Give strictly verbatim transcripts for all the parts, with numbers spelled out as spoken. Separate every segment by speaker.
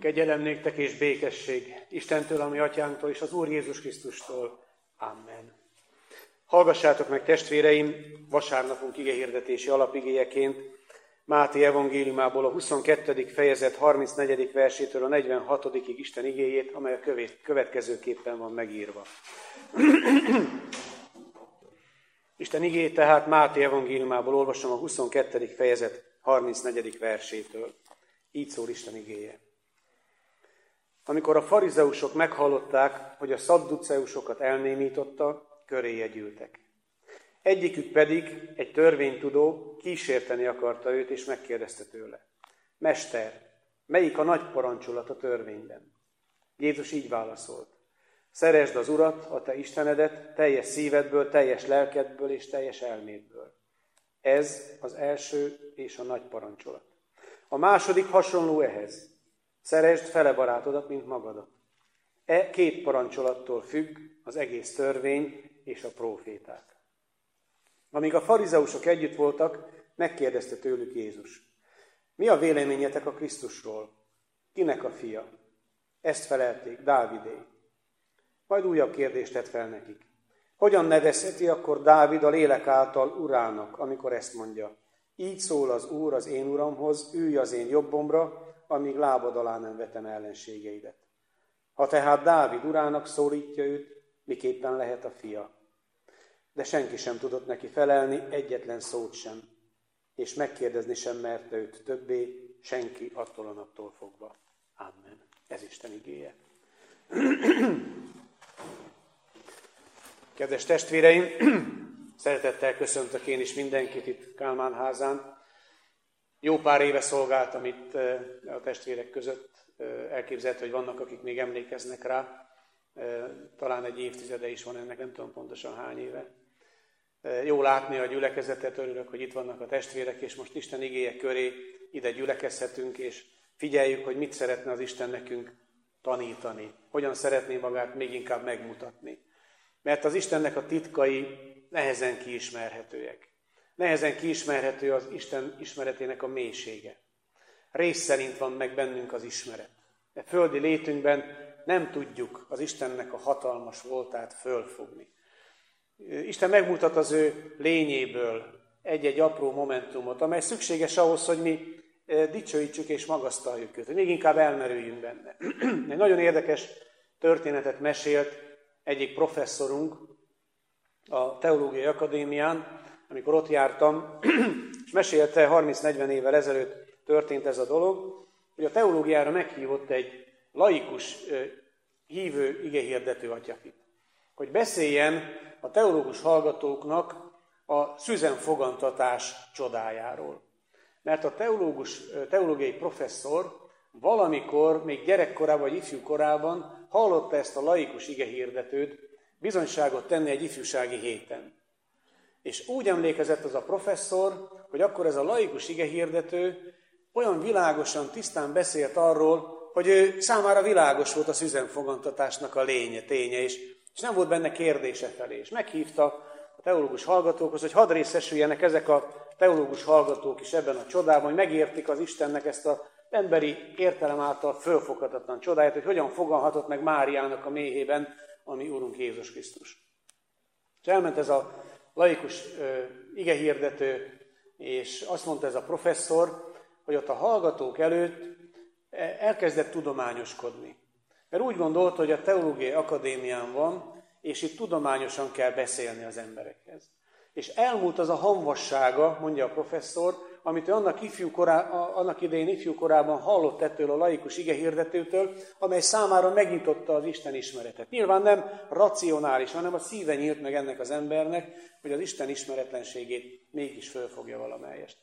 Speaker 1: Kegyelem néktek és békesség Istentől, a mi atyánktól és az Úr Jézus Krisztustól. Amen. Hallgassátok meg, testvéreim, vasárnapunk igehirdetési alapigéjeként Máté evangéliumából a huszonkettedik fejezet harmincnegyedik versétől a negyvenhatodikig Isten igéjét, amely a következőképpen van megírva. Isten igéjét tehát Máté evangéliumából olvasom a huszonkettedik fejezet harmincnegyedik versétől. Így szól Isten igéje. Amikor a farizeusok meghallották, hogy a szadduceusokat elnémította, köréje gyűltek. Egyikük pedig, egy törvénytudó, kísérteni akarta őt, és megkérdezte tőle: Mester, melyik a nagy parancsolat a törvényben? Jézus így válaszolt: Szeresd az Urat, a te Istenedet, teljes szívedből, teljes lelkedből és teljes elmédből. Ez az első és a nagy parancsolat. A második hasonló ehhez: Szeresd fele barátodat, mint magadat. E két parancsolattól függ az egész törvény és a próféták. Amíg a farizeusok együtt voltak, megkérdezte tőlük Jézus: Mi a véleményetek a Krisztusról? Kinek a fia? Ezt felelték: Dávidé. Majd újabb kérdést tett fel nekik: Hogyan nevezheti akkor Dávid a lélek által urának, amikor ezt mondja: Így szól az Úr az én uramhoz, ülj az én jobbomra, amíg lábad alá nem vetem ellenségeidet. Ha tehát Dávid urának szólítja őt, miképpen lehet a fia? De senki sem tudott neki felelni, egyetlen szót sem, és megkérdezni sem merte őt többé, senki attól a naptól fogva. Amen. Ez Isten igéje. Kedves testvéreim, szeretettel köszöntök én is mindenkit itt Kálmán házán. Jó pár éve szolgáltam itt a testvérek között, elképzelhető, hogy vannak, akik még emlékeznek rá. Talán egy évtizede is van ennek, nem tudom pontosan hány éve. Jó látni a gyülekezetet, örülök, hogy itt vannak a testvérek, és most Isten igéje köré ide gyülekezhetünk, és figyeljük, hogy mit szeretne az Isten nekünk tanítani. Hogyan szeretné magát még inkább megmutatni. Mert az Istennek a titkai nehezen kiismerhetőek. Nehezen kiismerhető az Isten ismeretének a mélysége. Rész szerint van meg bennünk az ismeret. De földi létünkben nem tudjuk az Istennek a hatalmas voltát fölfogni. Isten megmutat az ő lényéből egy-egy apró momentumot, amely szükséges ahhoz, hogy mi dicsőítsük és magasztaljuk őt, hogy még inkább elmerüljünk benne. Egy nagyon érdekes történetet mesélt egyik professzorunk a Teológiai Akadémián, amikor ott jártam, és mesélte, harminc-negyven évvel ezelőtt történt ez a dolog, hogy a teológiára meghívott egy laikus hívő igehirdető atyafit, hogy beszéljen a teológus hallgatóknak a szüzenfogantatás csodájáról. Mert a teológus, teológiai professzor valamikor, még gyerekkorában vagy ifjú korában hallotta ezt a laikus igehirdetőt bizonyságot tenni egy ifjúsági héten. És úgy emlékezett az a professzor, hogy akkor ez a laikus igehirdető olyan világosan, tisztán beszélt arról, hogy ő számára világos volt a szüzenfogantatásnak a lénye, ténye, és, és nem volt benne kérdése felé. És meghívta a teológus hallgatókhoz, hogy hadd részesüljenek ezek a teológus hallgatók is ebben a csodában, hogy megértik az Istennek ezt az emberi értelem által fölfoghatatlan csodáját, hogy hogyan fogalhatott meg Máriának a méhében a mi Úrunk Jézus Krisztus. És elment ez a laikus uh, igehirdető, és azt mondta ez a professzor, hogy ott a hallgatók előtt elkezdett tudományoskodni. Mert úgy gondolta, hogy a Teológiai Akadémián van, és itt tudományosan kell beszélni az emberekhez. És elmúlt az a hamvassága, mondja a professzor, amit ő annak, ifjú korá, annak idején ifjú korában hallott ettől a laikus igehirdetőtől, amely számára megnyitotta az Isten ismeretet. Nyilván nem racionális, hanem a szíve nyílt meg ennek az embernek, hogy az Isten ismeretlenségét mégis fölfogja valamelyest.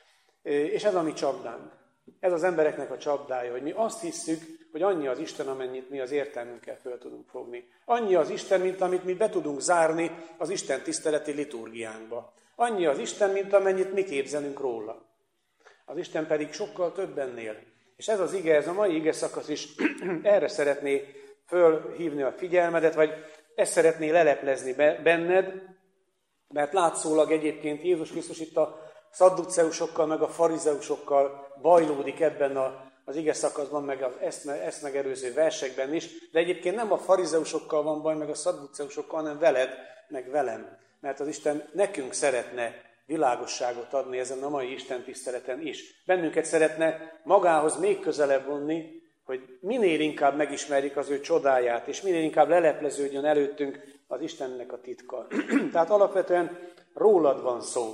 Speaker 1: És ez a mi csapdánk. Ez az embereknek a csapdája, hogy mi azt hisszük, hogy annyi az Isten, amennyit mi az értelmünkkel föl tudunk fogni. Annyi az Isten, mint amit mi be tudunk zárni az Isten tiszteleti liturgiánkba. Annyi az Isten, mint amennyit mi képzelünk róla. Az Isten pedig sokkal több ennél. És ez az ige, ez a mai ige szakasz is erre szeretné fölhívni a figyelmedet, vagy ezt szeretné leleplezni benned, mert látszólag egyébként Jézus Krisztus itt a szadduceusokkal, meg a farizeusokkal bajlódik ebben a az ige szakaszban, meg az ezt, ezt megelőző versekben is, de egyébként nem a farizeusokkal van baj, meg a szadduceusokkal, hanem veled, meg velem. Mert az Isten nekünk szeretne világosságot adni ezen a mai Isten tiszteleten is. Bennünket szeretne magához még közelebb vonni, hogy minél inkább megismerjük az ő csodáját, és minél inkább lelepleződjön előttünk az Istennek a titka. Tehát alapvetően rólad van szó.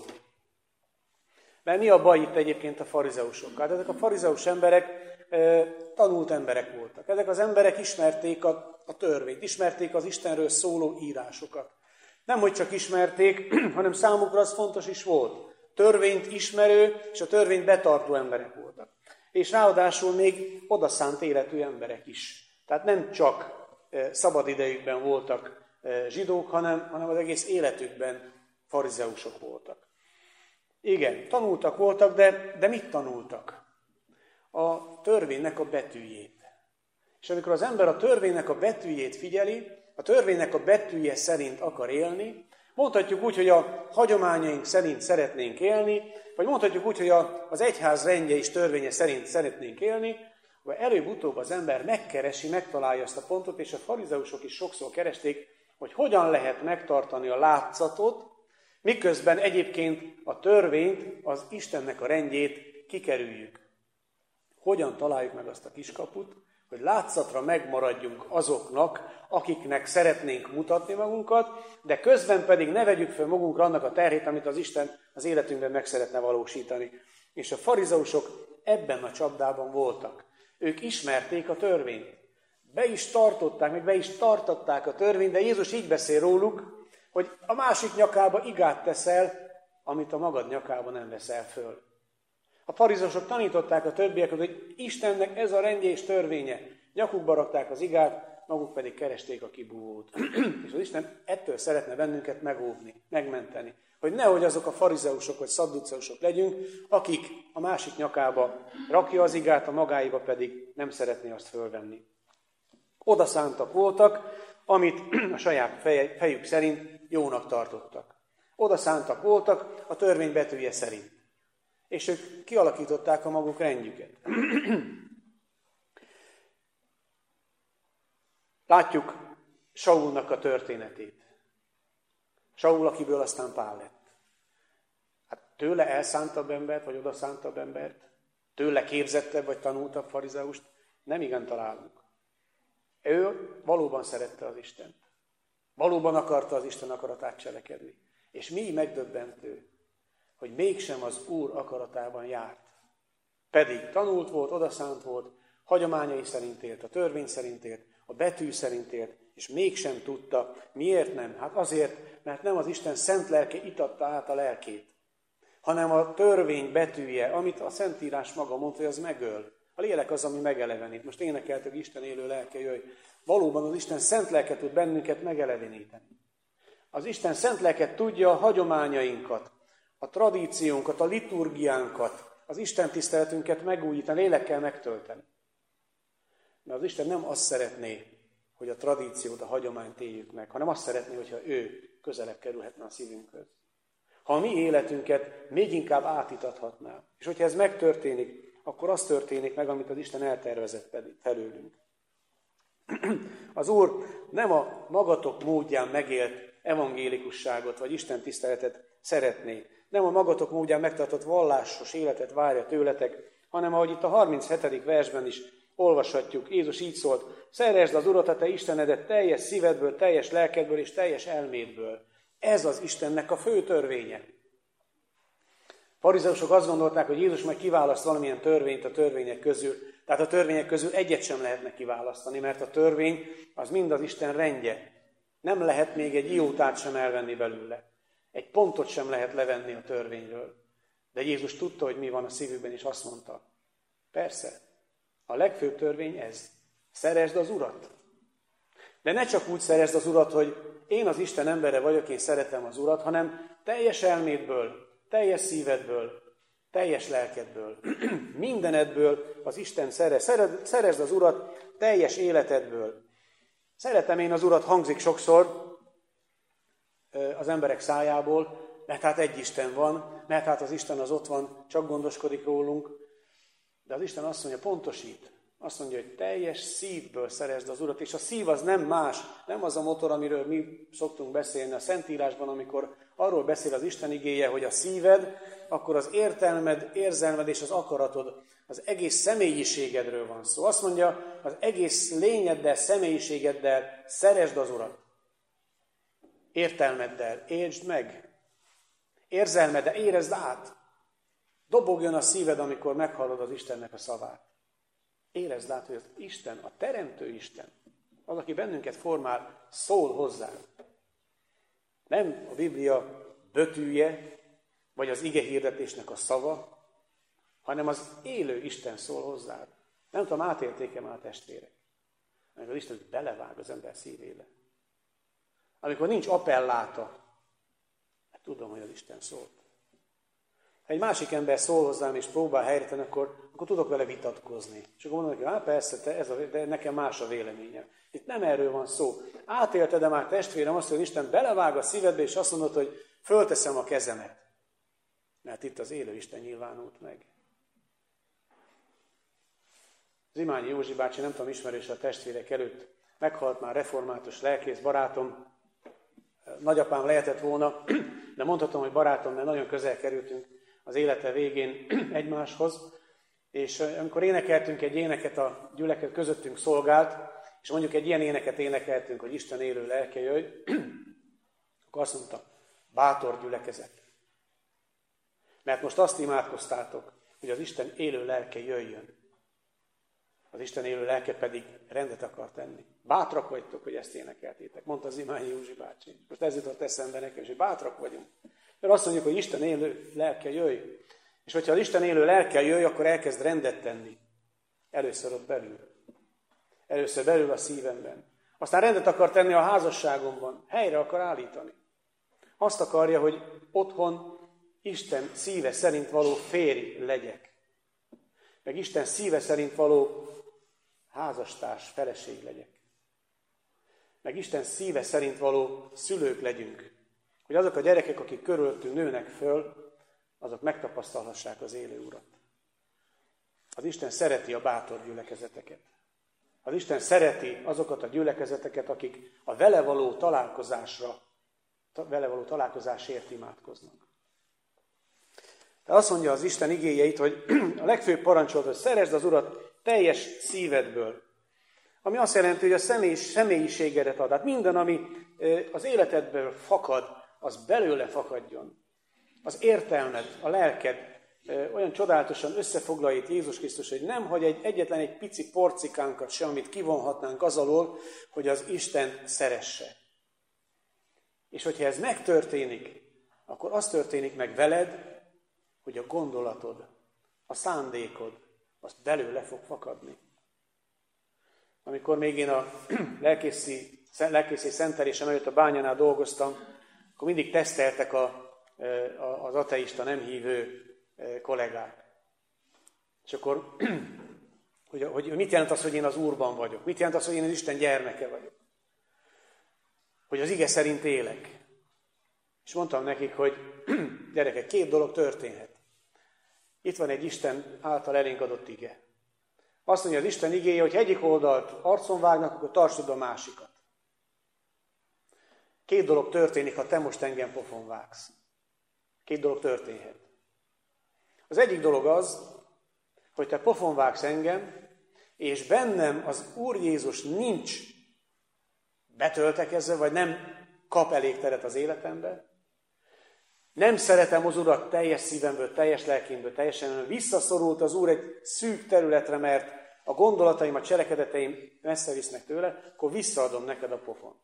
Speaker 1: Mert mi a baj itt egyébként a farizeusokkal? Hát ezek a farizeus emberek e, tanult emberek voltak. Ezek az emberek ismerték a, a törvényt, ismerték az Istenről szóló írásokat. Nem, hogy csak ismerték, hanem számukra az fontos is volt. Törvényt ismerő és a törvényt betartó emberek voltak. És ráadásul még odaszánt életű emberek is. Tehát nem csak e, szabad idejükben voltak e, zsidók, hanem, hanem az egész életükben farizeusok voltak. Igen, tanultak voltak, de, de mit tanultak? A törvénynek a betűjét. És amikor az ember a törvénynek a betűjét figyeli, a törvénynek a betűje szerint akar élni, mondhatjuk úgy, hogy a hagyományaink szerint szeretnénk élni, vagy mondhatjuk úgy, hogy a, az egyház rendje és törvénye szerint szeretnénk élni, vagy előbb-utóbb az ember megkeresi, megtalálja azt a pontot, és a farizeusok is sokszor keresték, hogy hogyan lehet megtartani a látszatot, miközben egyébként a törvényt, az Istennek a rendjét kikerüljük. Hogyan találjuk meg azt a kiskaput, hogy látszatra megmaradjunk azoknak, akiknek szeretnénk mutatni magunkat, de közben pedig ne vegyük fel magunkra annak a terhét, amit az Isten az életünkben meg szeretne valósítani. És a farizeusok ebben a csapdában voltak. Ők ismerték a törvényt. Be is tartották, meg be is tartották a törvényt, de Jézus így beszél róluk, hogy a másik nyakába igát teszel, amit a magad nyakába nem veszel föl. A farizeusok tanították a többieket, hogy Istennek ez a rendje és törvénye. Nyakukba rakták az igát, maguk pedig keresték a kibúvót. És az Isten ettől szeretne bennünket megóvni, megmenteni. Hogy nehogy azok a farizeusok vagy szadduceusok legyünk, akik a másik nyakába rakja az igát, a magáiba pedig nem szeretné azt fölvenni. Oda szántak voltak, amit a saját fejük szerint jónak tartottak. Oda szántak voltak a törvény betűje szerint. És ők kialakították a maguk rendjüket. Látjuk Saulnak a történetét. Saul, akiből aztán Pál lett. Hát tőle elszántabb embert, vagy oda szántabb embert, tőle képzettebb, vagy tanultabb farizeust nem igen találunk. Ő valóban szerette az Istent. Valóban akarta az Isten akaratát cselekedni. És mi megdöbbentő, hogy mégsem az Úr akaratában járt. Pedig tanult volt, odaszánt volt, hagyományai szerint élt, a törvény szerint élt, a betű szerint élt, és mégsem tudta. Miért nem? Hát azért, mert nem az Isten szent lelke itatta át a lelkét, hanem a törvény betűje, amit a Szentírás maga mondta, hogy az megöl. A lélek az, ami megelevenít. Most énekeltük, Isten élő lelke jöjj. Valóban az Isten szent lelke tud bennünket megeleveníteni. Az Isten szent lelke tudja a hagyományainkat, a tradíciónkat, a liturgiánkat, az Isten tiszteletünket megújítani, lélekkel megtölteni. Mert az Isten nem azt szeretné, hogy a tradíciót, a hagyományt éljük meg, hanem azt szeretné, hogyha ő közelebb kerülhetne a szívünkhöz. Ha a mi életünket még inkább átítathatná, és hogyha ez megtörténik, akkor az történik meg, amit az Isten eltervezett felőlünk. Az Úr nem a magatok módján megélt evangélikusságot, vagy Isten tiszteletet szeretné. Nem a magatok módján megtartott vallásos életet várja tőletek, hanem ahogy itt a harminchetedik versben is olvashatjuk, Jézus így szólt, szeresd az Urat, a te Istenedet teljes szívedből, teljes lelkedből és teljes elmédből. Ez az Istennek a fő törvénye. A farizeusok azt gondolták, hogy Jézus majd kiválaszt valamilyen törvényt a törvények közül. Tehát a törvények közül egyet sem lehetne kiválasztani, mert a törvény az mind az Isten rendje. Nem lehet még egy iótát sem elvenni belőle. Egy pontot sem lehet levenni a törvényről. De Jézus tudta, hogy mi van a szívükben, és azt mondta, persze, a legfőbb törvény ez. Szeresd az Urat. De ne csak úgy szeresd az Urat, hogy én az Isten embere vagyok, én szeretem az Urat, hanem teljes elmédből, teljes szívedből, teljes lelkedből, mindenedből az Isten szerez. Szeresd az Urat teljes életedből. Szeretem én az Urat hangzik sokszor az emberek szájából, mert hát egy Isten van, mert hát az Isten az ott van, csak gondoskodik rólunk. De az Isten azt mondja, pontosít. Azt mondja, hogy teljes szívből szeresd az Urat, és a szív az nem más, nem az a motor, amiről mi szoktunk beszélni a Szentírásban, amikor arról beszél az Isten igéje, hogy a szíved, akkor az értelmed, érzelmed és az akaratod, az egész személyiségedről van szó. Azt mondja, az egész lényeddel, személyiségeddel szeresd az Urat. Értelmeddel, értsd meg. Érzelmeddel, érezd át. Dobogjon a szíved, amikor meghallod az Istennek a szavát. Érezd át, hogy az Isten, a teremtő Isten, az, aki bennünket formál, szól hozzá. Nem a Biblia bötűje, vagy az ige hirdetésnek a szava, hanem az élő Isten szól hozzá. Nem tudom, átértékem a testvérek. Amikor az Isten belevág az ember szívébe. Amikor nincs appelláta, hát tudom, hogy az Isten szólt. Ha egy másik ember szól hozzám és próbál helyre tenni, akkor, akkor tudok vele vitatkozni. És akkor mondom neki, hát persze, te, ez a, de nekem más a véleményem. Itt nem erről van szó. Átélted-e már testvérem azt, hogy Isten belevág a szívedbe, és azt mondod, hogy fölteszem a kezemet. Mert itt az élő Isten nyilvánult meg. Zimányi Józsi bácsi, nem tudom, ismerős a testvérek előtt, meghalt már református lelkész barátom, nagyapám lehetett volna, de mondhatom, hogy barátom, mert nagyon közel kerültünk az élete végén egymáshoz, és amikor énekeltünk egy éneket, a gyülekezet közöttünk szolgált, és mondjuk egy ilyen éneket énekeltünk, hogy Isten élő lelke jöjj, akkor azt mondta, bátor gyülekezet. Mert most azt imádkoztátok, hogy az Isten élő lelke jöjjön. Az Isten élő lelke pedig rendet akar tenni. Bátrak vagytok, hogy ezt énekeltétek, mondta Zimányi Józsi bácsi. Most ez jutott eszembe nekem, hogy bátrak vagyunk. Mert azt mondjuk, hogy Isten élő lelke jöjj. És hogyha az Isten élő lelke jöjj, akkor elkezd rendet tenni. Először ott belül. Először belül a szívemben. Aztán rendet akar tenni a házasságomban. Helyre akar állítani. Azt akarja, hogy otthon Isten szíve szerint való férj legyek. Meg Isten szíve szerint való házastárs, feleség legyek. Meg Isten szíve szerint való szülők legyünk. Hogy azok a gyerekek, akik körülöttünk nőnek föl, azok megtapasztalhassák az élő Urat. Az Isten szereti a bátor gyülekezeteket. Az Isten szereti azokat a gyülekezeteket, akik a vele való találkozásra, vele való találkozásért imádkoznak. De azt mondja az Isten igéjeit, hogy a legfőbb parancsolat, hogy szeresd az Urat teljes szívedből. Ami azt jelenti, hogy a személy, személyiségedet ad. Hát minden, ami az életedből fakad, az belőle fakadjon. Az értelmed, a lelked olyan csodálatosan összefoglalja itt Jézus Krisztus, hogy nem hagy egy, egyetlen egy pici porcikánkat se, amit kivonhatnánk az alól, hogy az Isten szeresse. És hogyha ez megtörténik, akkor az történik meg veled, hogy a gondolatod, a szándékod, az belőle fog fakadni. Amikor még én a lelkészi, lelkészi szentelésem előtt a bányánál dolgoztam, akkor mindig teszteltek a, a, az ateista, nem hívő kollégák. És akkor, hogy, hogy mit jelent az, hogy én az Úrban vagyok? Mit jelent az, hogy én az Isten gyermeke vagyok? Hogy az ige szerint élek. És mondtam nekik, hogy gyerekek, két dolog történhet. Itt van egy Isten által elénk adott ige. Azt mondja az Isten igéje, hogy egyik oldalt arcon vágnak, akkor tartsd a másikat. Két dolog történik, ha te most engem pofon vágsz. Két dolog történhet. Az egyik dolog az, hogy te pofon vágsz engem, és bennem az Úr Jézus nincs betöltekezve, vagy nem kap elég teret az életembe. Nem szeretem az Urat teljes szívemből, teljes lelkémből, teljesen, hanem visszaszorult az Úr egy szűk területre, mert a gondolataim, a cselekedeteim messze visznek tőle, akkor visszaadom neked a pofont.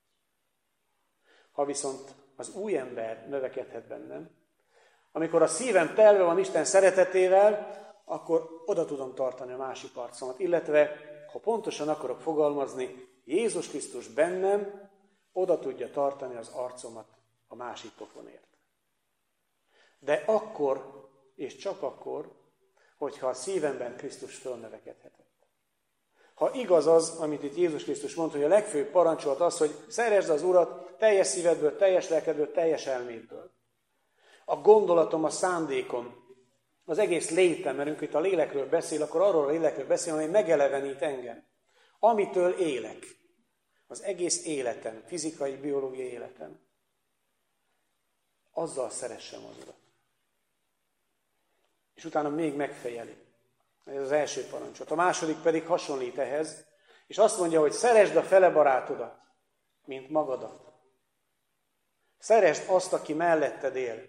Speaker 1: Ha viszont az új ember növekedhet bennem, amikor a szívem telve van Isten szeretetével, akkor oda tudom tartani a másik arcomat, illetve, ha pontosan akarok fogalmazni, Jézus Krisztus bennem oda tudja tartani az arcomat a másik pofonért. De akkor, és csak akkor, hogyha a szívemben Krisztus fölnövekedhetett. Ha igaz az, amit itt Jézus Krisztus mondta, hogy a legfőbb parancsolat az, hogy szeresd az Urat teljes szívedből, teljes lelkedből, teljes elmédből. A gondolatom, a szándékom, az egész létem, mert itt a lélekről beszél, akkor arról a lélekről beszél, amely megelevenít engem. Amitől élek. Az egész életem, fizikai, biológiai életem. Azzal szeressem az Urat. És utána még megfejeli. Ez az első parancsot. A második pedig hasonlít ehhez, és azt mondja, hogy szeresd a fele barátodat, mint magadat. Szeresd azt, aki melletted él.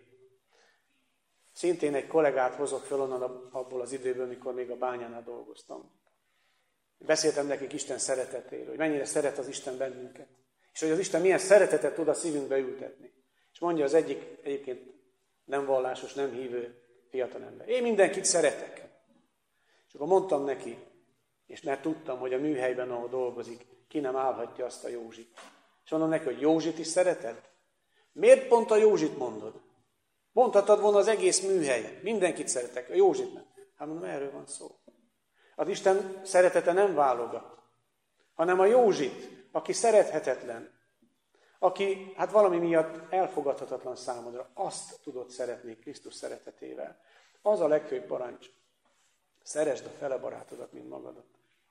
Speaker 1: Szintén egy kollégát hozok fel onnan abból az időből, mikor még a bányánál dolgoztam. Beszéltem nekik Isten szeretetéről, hogy mennyire szeret az Isten bennünket. És hogy az Isten milyen szeretetet tud a szívünkbe ültetni. És mondja az egyik, egyébként nem vallásos, nem hívő fiatalember. Én mindenkit szeretek. És akkor mondtam neki, és mert tudtam, hogy a műhelyben, ahol dolgozik, ki nem állhatja azt a Józsit. És mondom neki, hogy Józsit is szereted? Miért pont a Józsit mondod? Mondhatod volna az egész műhelyet. Mindenkit szeretek, a Józsit nem. Hát mondom, erről van szó. Az Isten szeretete nem válogat, hanem a Józsit, aki szerethetetlen, aki hát valami miatt elfogadhatatlan számodra, azt tudod szeretni Krisztus szeretetével. Az a legfőbb parancs. Szeresd a fele barátodat, mint magadat.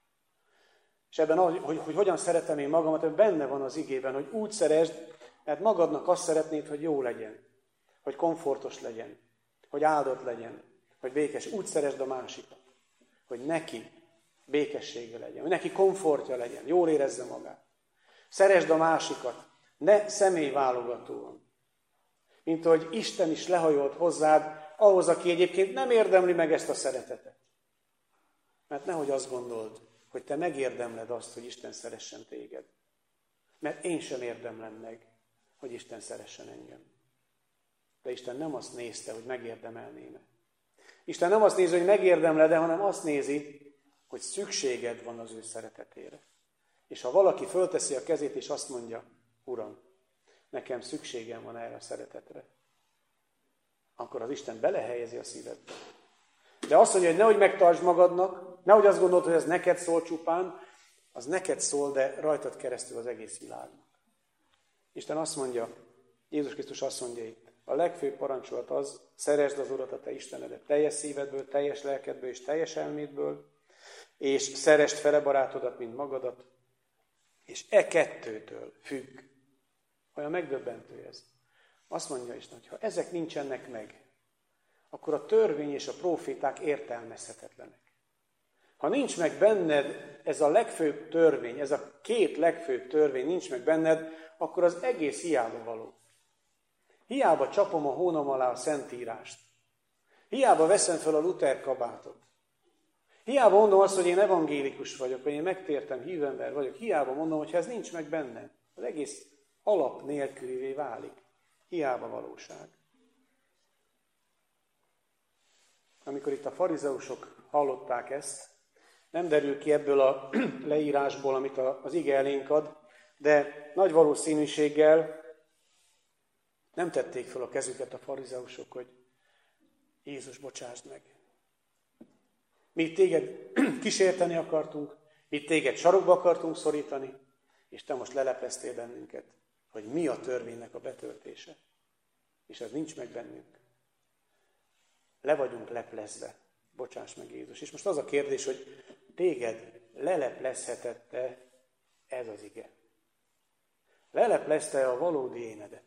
Speaker 1: És ebben, hogy, hogy, hogy hogyan szeretem én magamat, benne van az igében, hogy úgy szeresd, mert magadnak azt szeretnéd, hogy jó legyen, hogy komfortos legyen, hogy áldott legyen, hogy békes. Úgy szeresd a másikat, hogy neki békessége legyen, hogy neki komfortja legyen, jól érezze magát. Szeresd a másikat, ne személyválogatóan. Mint ahogy Isten is lehajolt hozzád, ahhoz, aki egyébként nem érdemli meg ezt a szeretetet. Mert nehogy azt gondold, hogy te megérdemled azt, hogy Isten szeressen téged. Mert én sem érdemlem meg, hogy Isten szeressen engem. De Isten nem azt nézte, hogy megérdemelném-e. Isten nem azt nézi, hogy megérdemled-e, hanem azt nézi, hogy szükséged van az ő szeretetére. És ha valaki fölteszi a kezét, és azt mondja, Uram, nekem szükségem van erre a szeretetre, akkor az Isten belehelyezi a szívedbe. De azt mondja, hogy nehogy megtartsd magadnak, nehogy azt gondold, hogy ez neked szól csupán, az neked szól, de rajtad keresztül az egész világnak. Isten azt mondja, Jézus Krisztus azt mondja itt, a legfőbb parancsolat az, szeresd az Urat, a te Istenedet teljes szívedből, teljes lelkedből és teljes elmédből, és szeresd fele barátodat, mint magadat, és e kettőtől függ. Olyan megdöbbentő ez. Azt mondja Isten, hogy ha ezek nincsenek meg, akkor a törvény és a próféták értelmezhetetlenek. Ha nincs meg benned ez a legfőbb törvény, ez a két legfőbb törvény nincs meg benned, akkor az egész hiába való. Hiába csapom a hónom alá a Szentírást. Hiába veszem fel a Luther kabátot. Hiába mondom azt, hogy én evangélikus vagyok, vagy én megtértem, hívember vagyok. Hiába mondom, hogy ha ez nincs meg benned, az egész alap nélkülivé válik. Hiába valóság. Amikor itt a farizeusok hallották ezt, nem derül ki ebből a leírásból, amit az ige elénk ad, de nagy valószínűséggel nem tették fel a kezüket a farizeusok, hogy Jézus, bocsásd meg. Mi téged kísérteni akartunk, mi téged sarokba akartunk szorítani, és te most lelepleztél bennünket, hogy mi a törvénynek a betöltése. És ez nincs meg bennünk. Le vagyunk leplezve. Bocsáss meg, Jézus. És most az a kérdés, hogy téged leleplezhetette ez az ige. Leleplezte a valódi énedet.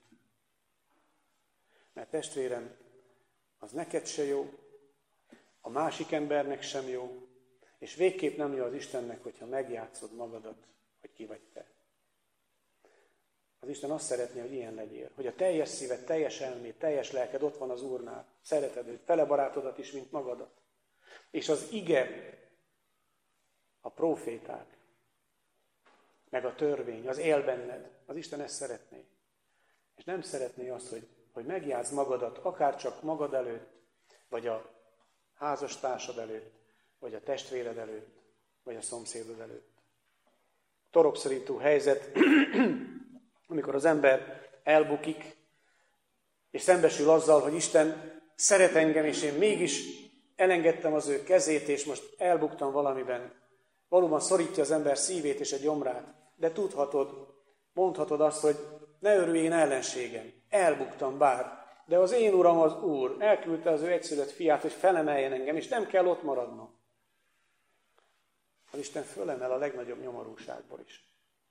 Speaker 1: Mert testvérem, az neked se jó, a másik embernek sem jó, és végképp nem jó az Istennek, hogyha megjátszod magadat, hogy ki vagy te. Az Isten azt szeretné, hogy ilyen legyél, hogy a teljes szíved, teljes elméd, teljes lelked ott van az Úrnál, szereted őt, fele barátodat is, mint magadat. És az ige, a próféták, meg a törvény, az él benned, az Isten ezt szeretné. És nem szeretné azt, hogy, hogy megjátsz magadat, akár csak magad előtt, vagy a házastársad előtt, vagy a testvéred előtt, vagy a szomszédod előtt. Torokszorító helyzet, amikor az ember elbukik, és szembesül azzal, hogy Isten szeret engem, és én mégis elengedtem az ő kezét, és most elbuktam valamiben. Valóban szorítja az ember szívét és a gyomrát, de tudhatod, mondhatod azt, hogy ne örülj én ellenségem, elbuktam bár, de az én Uram az Úr elküldte az ő egyszülött fiát, hogy felemeljen engem, és nem kell ott maradnom. Az Isten fölemel a legnagyobb nyomorúságból is.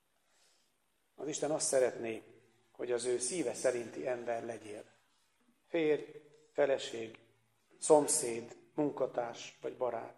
Speaker 1: Az Isten azt szeretné, hogy az ő szíve szerinti ember legyél. Férj, feleség, szomszéd, munkatárs vagy barát.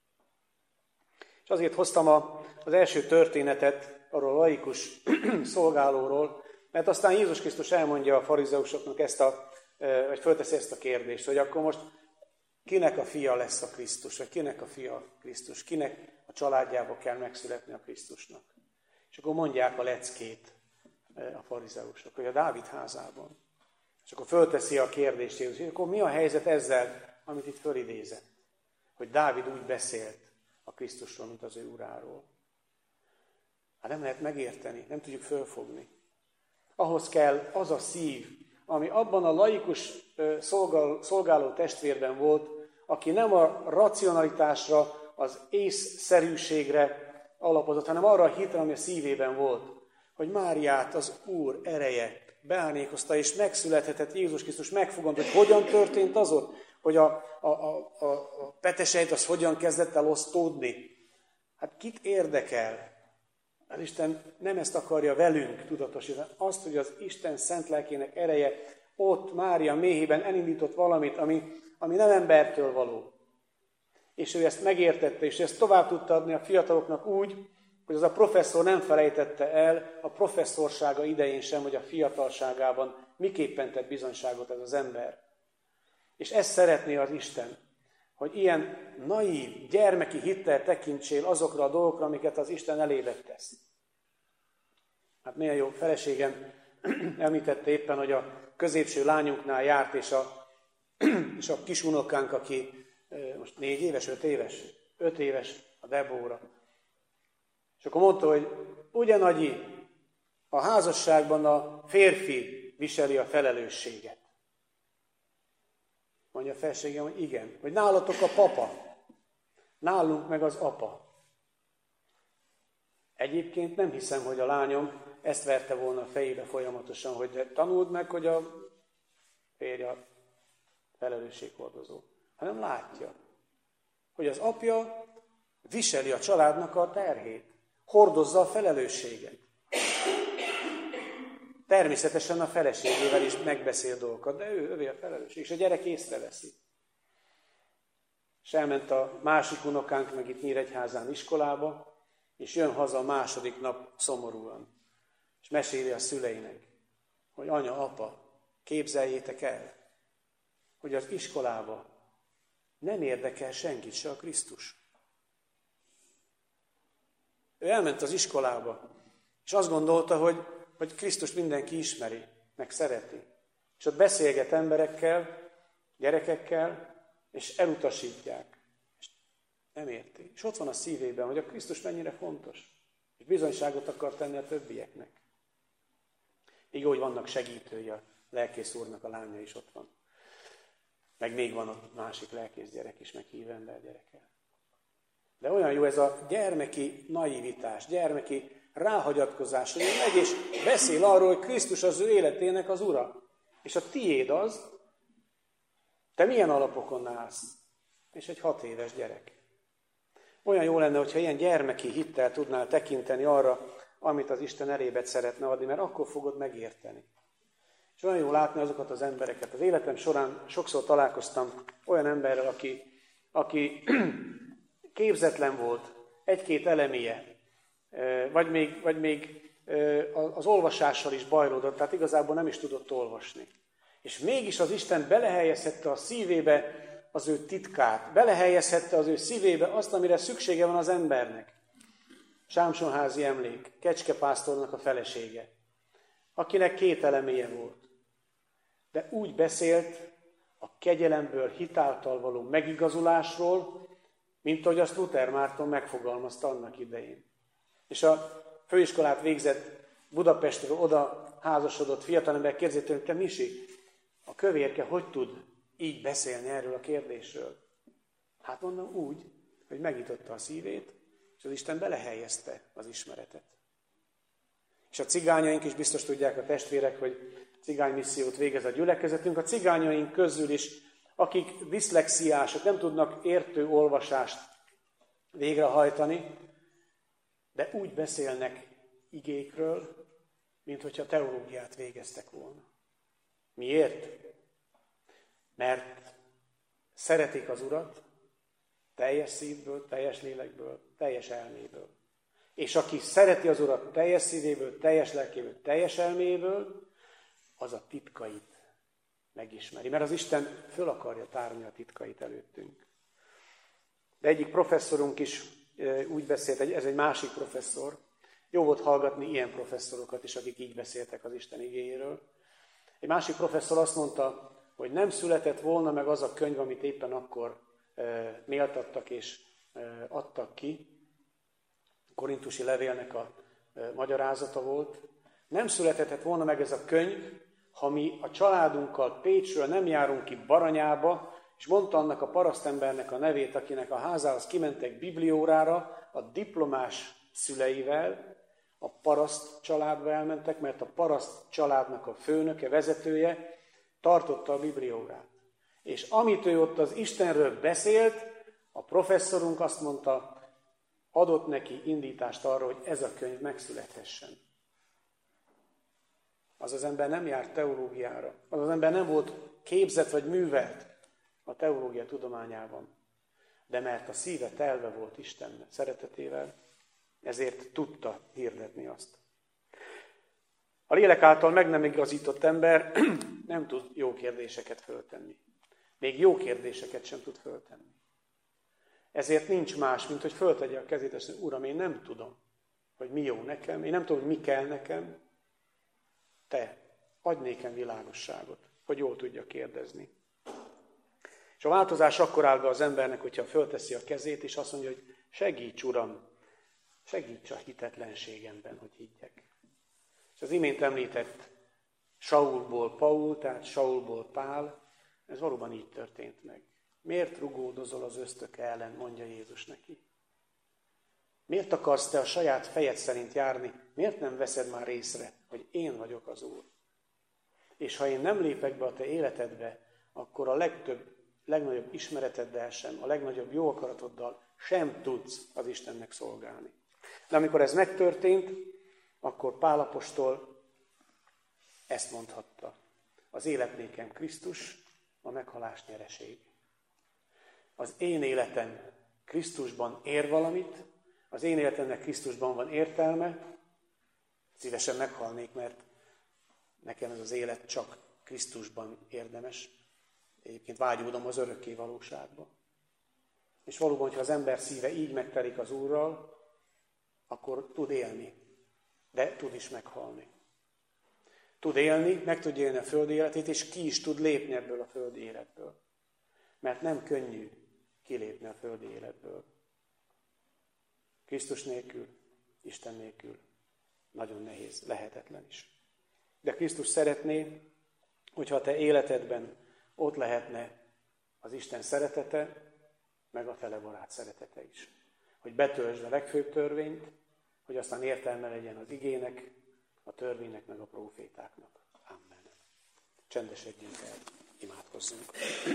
Speaker 1: És azért hoztam a, az első történetet arról a laikus szolgálóról, mert aztán Jézus Krisztus elmondja a farizeusoknak ezt a, vagy fölteszi ezt a kérdést, hogy akkor most kinek a fia lesz a Krisztus, vagy kinek a fia a Krisztus, kinek a családjába kell megszületni a Krisztusnak. És akkor mondják a leckét a farizeusok, hogy a Dávid házában. És akkor fölteszi a kérdést Jézus, hogy akkor mi a helyzet ezzel, amit itt fölidézett? Hogy Dávid úgy beszélt a Krisztusról, mint az ő uráról. Hát nem lehet megérteni, nem tudjuk fölfogni. Ahhoz kell az a szív, ami abban a laikus szolgáló, szolgáló testvérben volt, aki nem a racionalitásra, az észszerűségre alapozott, hanem arra a hitre, ami a szívében volt, hogy Máriát az Úr ereje beánékozta, és megszülethetett Jézus Krisztus, megfogadta, hogy hogyan történt az ott, hogy a, a, a, a, a petesejt az hogyan kezdett el osztódni. Hát kit érdekel? Az Isten nem ezt akarja velünk tudatosítani, azt, hogy az Isten szent lelkének ereje ott Mária méhében elindított valamit, ami, ami nem embertől való. És ő ezt megértette, és ezt tovább tudta adni a fiataloknak úgy, hogy az a professzor nem felejtette el a professzorsága idején sem, hogy a fiatalságában miképpen tett bizonyságot ez az ember. És ezt szeretné az Isten, hogy ilyen naív, gyermeki hittel tekintsél azokra a dolgokra, amiket az Isten elébe tesz. Hát milyen jó, feleségem említette éppen, hogy a középső lányunknál járt, és a, és a kis unokánk, aki most négy éves, öt éves, öt éves, a Debóra. És akkor mondta, hogy ugye Nagyi, a házasságban a férfi viseli a felelősséget. Mondja a feleségem, hogy igen, hogy nálatok a papa, nálunk meg az apa. Egyébként nem hiszem, hogy a lányom ezt verte volna a fejébe folyamatosan, hogy tanuld meg, hogy a férje a felelősséghordozó. Hanem látja, hogy az apja viseli a családnak a terhét, hordozza a felelősséget. Természetesen a feleségével is megbeszél dolgokat, de ő övé a felelősség, és a gyerek észreveszi. És elment a másik unokánk meg itt Nyíregyházán iskolába, és jön haza a második nap szomorúan. És meséli a szüleinek, hogy anya, apa, képzeljétek el, hogy az iskolába nem érdekel senkit se a Krisztus. Ő elment az iskolába, és azt gondolta, hogy, hogy Krisztust mindenki ismeri, meg szereti. És ott beszélget emberekkel, gyerekekkel, és elutasítják. És nem érti. És ott van a szívében, hogy a Krisztus mennyire fontos. És bizonyságot akar tenni a többieknek. Így úgy vannak segítői, a lelkész úrnak a lánya is ott van. Meg még van a másik lelkész gyerek is, meg hív ember gyereke. De olyan jó ez a gyermeki naivitás, gyermeki ráhagyatkozás, hogy megy és beszél arról, hogy Krisztus az ő életének az ura. És a tiéd az, te milyen alapokon állsz? És egy hat éves gyerek. Olyan jó lenne, hogyha ilyen gyermeki hittel tudnál tekinteni arra, amit az Isten elébe szeretne adni, mert akkor fogod megérteni. És olyan jó látni azokat az embereket. Az életem során sokszor találkoztam olyan emberrel, aki, aki képzetlen volt, egy-két elemie, vagy még, vagy még az olvasással is bajlódott, tehát igazából nem is tudott olvasni. És mégis az Isten belehelyezhette a szívébe az ő titkát, belehelyezhette az ő szívébe azt, amire szüksége van az embernek. Sámsonházi emlék, kecskepásztornak a felesége, akinek két eleméje volt. De úgy beszélt a kegyelemből hitáltal való megigazulásról, mint ahogy azt Luther Márton megfogalmazta annak idején. És a főiskolát végzett Budapestről oda házasodott fiatalember kérdezett, hogy te Misi, a kövérke hogy tud így beszélni erről a kérdésről? Hát mondom úgy, hogy megnyitotta a szívét, és az Isten belehelyezte az ismeretet. És a cigányaink is biztos tudják, a testvérek, hogy cigánymissziót végez a gyülekezetünk. A cigányaink közül is, akik diszlexiások, nem tudnak értő olvasást végrehajtani, de úgy beszélnek igékről, mint hogyha teológiát végeztek volna. Miért? Mert szeretik az Urat teljes szívből, teljes lélekből, teljes elméből. És aki szereti az Urat teljes szívéből, teljes lelkéből, teljes elméből, az a titkait megismeri. Mert az Isten föl akarja tárni a titkait előttünk. De egyik professzorunk is úgy beszélt, ez egy másik professzor. Jó volt hallgatni ilyen professzorokat is, akik így beszéltek az Isten igéjéről. Egy másik professzor azt mondta, hogy nem született volna meg az a könyv, amit éppen akkor e, méltattak és e, adtak ki. A korintusi levélnek a e, magyarázata volt. Nem született volna meg ez a könyv, ha mi a családunkkal Pécsről nem járunk ki Baranyába, és mondta annak a parasztembernek a nevét, akinek a házához kimentek bibliórára, a diplomás szüleivel, a paraszt családba elmentek, mert a paraszt családnak a főnöke, vezetője tartotta a bibliórát. És amit ő ott az Istenről beszélt, a professzorunk azt mondta, adott neki indítást arra, hogy ez a könyv megszülethessen. Az az ember nem járt teológiára, az az ember nem volt képzett vagy művelt a teológia tudományában, de mert a szíve telve volt Isten szeretetével, ezért tudta hirdetni azt. A lélek által meg nem igazított ember nem tud jó kérdéseket föltenni. Még jó kérdéseket sem tud föltenni. Ezért nincs más, mint hogy föltegye a kezét, és mondja, Uram, én nem tudom, hogy mi jó nekem, én nem tudom, hogy mi kell nekem. Te, adj nékem világosságot, hogy jól tudja kérdezni. És a változás akkor áll be az embernek, hogyha fölteszi a kezét, és azt mondja, hogy segíts, Uram, segíts a hitetlenségemben, hogy higgyek. És az imént említett Saulból Paul, tehát Saulból Pál, ez valóban így történt meg. Miért rugódozol az ösztök ellen, mondja Jézus neki. Miért akarsz te a saját fejed szerint járni? Miért nem veszed már észre, hogy én vagyok az Úr? És ha én nem lépek be a te életedbe, akkor a legtöbb, legnagyobb ismereteddel sem, a legnagyobb jó akaratoddal sem tudsz az Istennek szolgálni. De amikor ez megtörtént, akkor Pál apostol ezt mondhatta. Az élet nékem Krisztus, a meghalás nyereség. Az én életem Krisztusban ér valamit, az én életemnek Krisztusban van értelme, szívesen meghalnék, mert nekem ez az élet csak Krisztusban érdemes. Egyébként vágyódom az örökké valóságba. És valóban, hogyha az ember szíve így megtelik az Úrral, akkor tud élni, de tud is meghalni. Tud élni, meg tud élni a földi életét, és ki is tud lépni ebből a földi életből. Mert nem könnyű kilépni a földi életből. Krisztus nélkül, Isten nélkül nagyon nehéz, lehetetlen is. De Krisztus szeretné, hogyha a te életedben ott lehetne az Isten szeretete, meg a fele barát szeretete is. Hogy betöltsd a legfőbb törvényt, hogy aztán értelme legyen az igének, a törvénynek, meg a prófétáknak. Amen. Csendesedjünk el, imádkozzunk.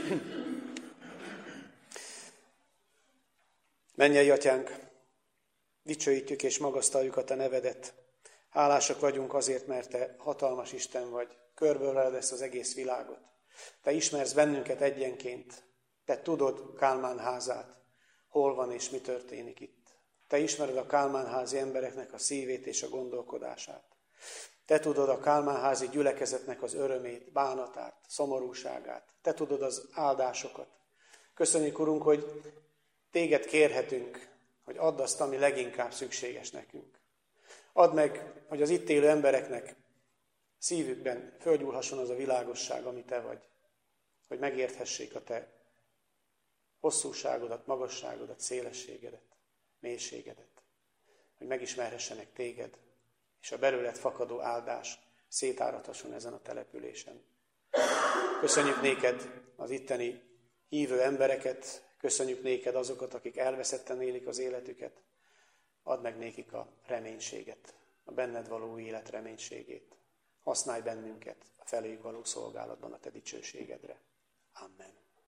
Speaker 1: Mennyei Atyánk, dicsőítjük és magasztaljuk a te nevedet. Hálásak vagyunk azért, mert te hatalmas Isten vagy, körbeöleled ezt az egész világot. Te ismersz bennünket egyenként, te tudod Kálmán házát, hol van és mi történik itt. Te ismered a Kálmánházi embereknek a szívét és a gondolkodását. Te tudod a Kálmánházi gyülekezetnek az örömét, bánatát, szomorúságát. Te tudod az áldásokat. Köszönjük, Urunk, hogy téged kérhetünk, hogy add azt, ami leginkább szükséges nekünk. Add meg, hogy az itt élő embereknek szívükben fölgyúlhasson az a világosság, ami te vagy. Hogy megérthessék a te hosszúságodat, magasságodat, szélességedet, mélységedet. Hogy megismerhessenek téged, és a belőled fakadó áldás szétáradhasson ezen a településen. Köszönjük néked az itteni hívő embereket, köszönjük néked azokat, akik elveszetten élik az életüket. Add meg nékik a reménységet, a benned való élet reménységét. használj bennünket a feléjük való szolgálatban a te dicsőségedre. Amen.